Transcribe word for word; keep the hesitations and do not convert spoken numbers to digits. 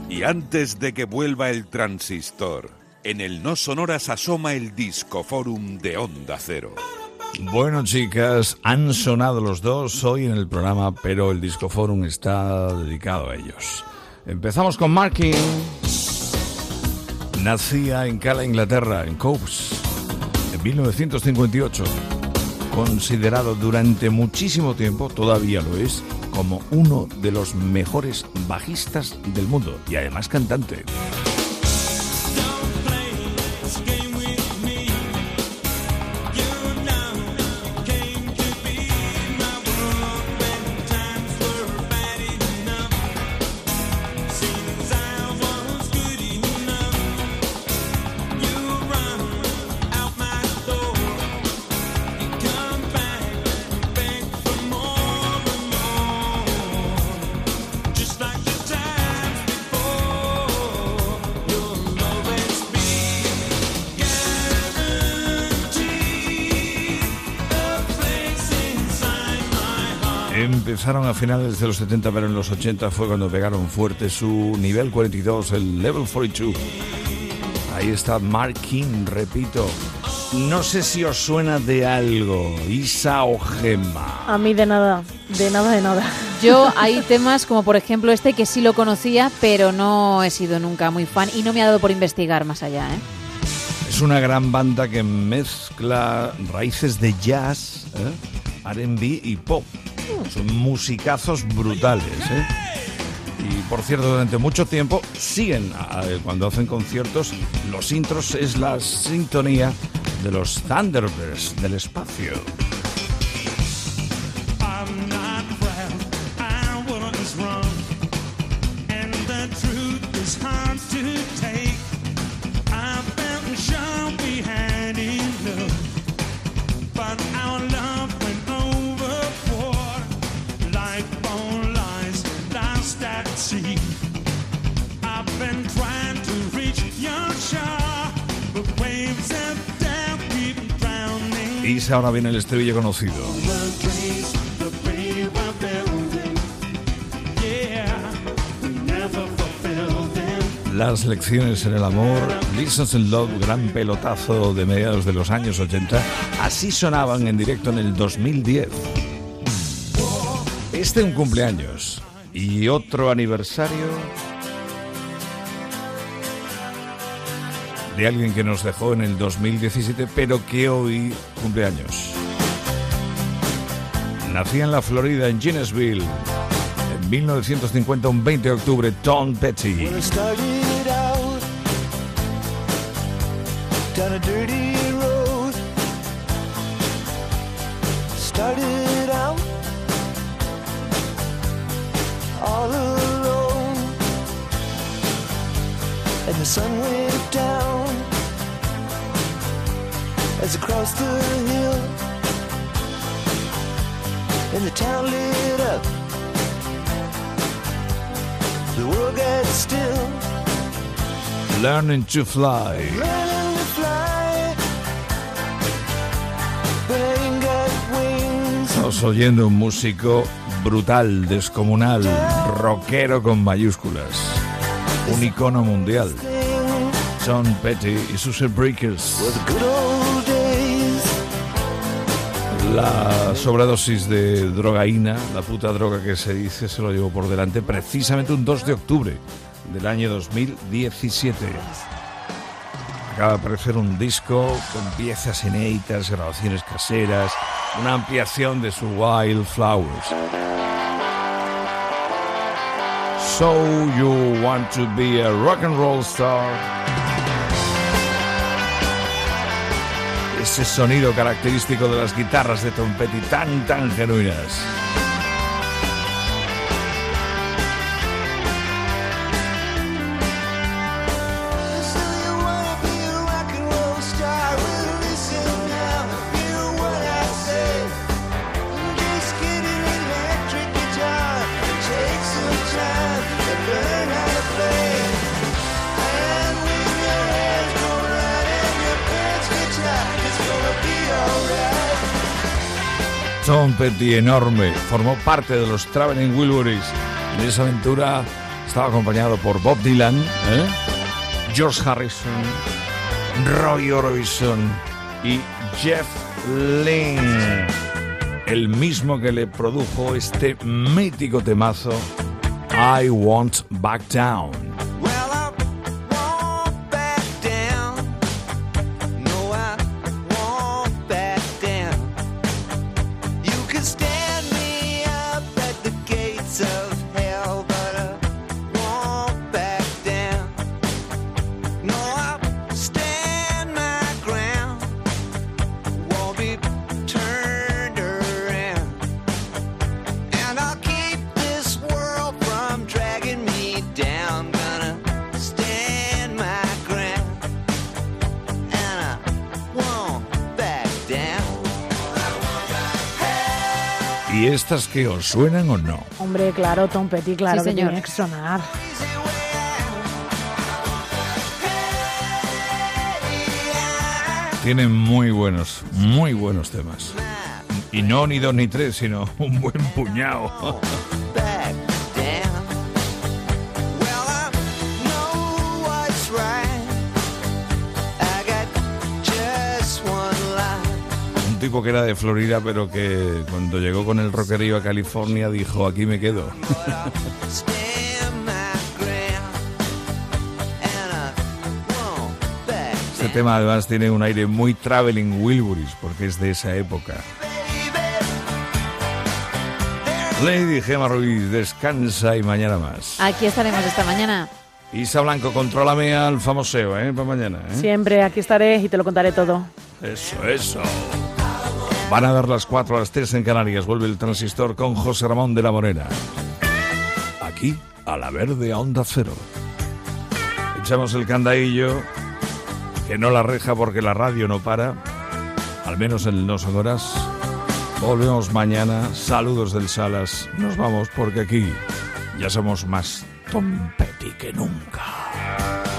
Y antes de que vuelva el transistor, en el No Sonoras asoma el Discoforum de Onda Cero. Bueno, chicas, han sonado los dos hoy en el programa, pero el Discoforum está dedicado a ellos. Empezamos con Markin. Nacía en Cala, Inglaterra, en Cowes, en mil novecientos cincuenta y ocho. Considerado durante muchísimo tiempo, todavía lo es, como uno de los mejores bajistas del mundo y además cantante. Empezaron a finales de los setenta, pero en los ochenta fue cuando pegaron fuerte su nivel cuarenta y dos, el Level cuarenta y dos. Ahí está Markin, repito. No sé si os suena de algo, Isa o Gemma. A mí de nada, de nada, de nada. Yo hay temas como por ejemplo este que sí lo conocía, pero no he sido nunca muy fan y no me ha dado por investigar más allá, ¿eh? Es una gran banda que mezcla raíces de jazz, ¿eh? R and B y pop. Son musicazos brutales, ¿eh? Y por cierto, durante mucho tiempo siguen, cuando hacen conciertos, los intros es la sintonía de los Thunderbirds del espacio. Y ahora viene el estribillo conocido. Las lecciones en el amor, Lessons in Love, gran pelotazo de mediados de los años ochenta. Así sonaban en directo en el dos mil diez. Este un cumpleaños y otro aniversario de alguien que nos dejó en el dos mil diecisiete, pero que hoy cumple años. Nacía en la Florida, en Gainesville, en mil novecientos cincuenta, un veinte de octubre, Tom Petty. And the sun went down as across the hill, and the town lit up, the world got still. Learning to fly. Learning to fly, but I ain't got wings. Estamos oyendo un músico brutal, descomunal, rockero con mayúsculas. Un icono mundial, Tom Petty y sus Breakers. La sobredosis de drogaína, la puta droga que se dice, se lo llevó por delante precisamente un dos de octubre del año dos mil diecisiete. Acaba de aparecer un disco con piezas inéditas, grabaciones caseras, una ampliación de su Wildflowers. So you want to be a rock and roll star. Ese sonido característico de las guitarras de Tom Petty, tan, tan genuinas. Tom Petty, enorme, formó parte de los Traveling Wilburys en esa aventura Estaba acompañado por Bob Dylan, ¿eh? George Harrison, Roy Orbison y Jeff Lynne, el mismo que le produjo este mítico temazo I Won't Back Down. Well, I won't back down. No, I won't back down. You can stand me up at the gates of hell, but I won't back down. No, I'll stand my ground. Won't be turned around. And I'll keep this world from dragging me down. Gonna stand my ground. And I won't back down. ¿Y estas que os suenan o no? Hombre, claro, Tom Petty, claro Sí, que señor. tiene que sonar. Easy way out. Tienen muy buenos, muy buenos temas. Y no ni dos ni tres, sino un buen puñado. Back down. Well, I know what's right. I got just one life. Un tipo que era de Florida, pero que cuando llegó con el rockerío a California dijo, aquí me quedo. Stand my ground. And I won't back Este tema además tiene un aire muy Traveling Wilburys, porque es de esa época. Lady Gemma Ruiz, descansa y mañana más. Aquí estaremos esta mañana. Isa Blanco, contrólame al famoseo, ¿eh? Para mañana, ¿eh? Siempre aquí estaré y te lo contaré todo. Eso, eso. Van a dar las cuatro a las tres en Canarias. Vuelve el Transistor con José Ramón de la Morena. Aquí, a la verde, a Onda Cero. Echamos el candadillo, que no la reja porque la radio no para. Al menos en No Son Horas. Volvemos mañana. Saludos del Salas. Nos vamos porque aquí ya somos más Tom Petty que nunca.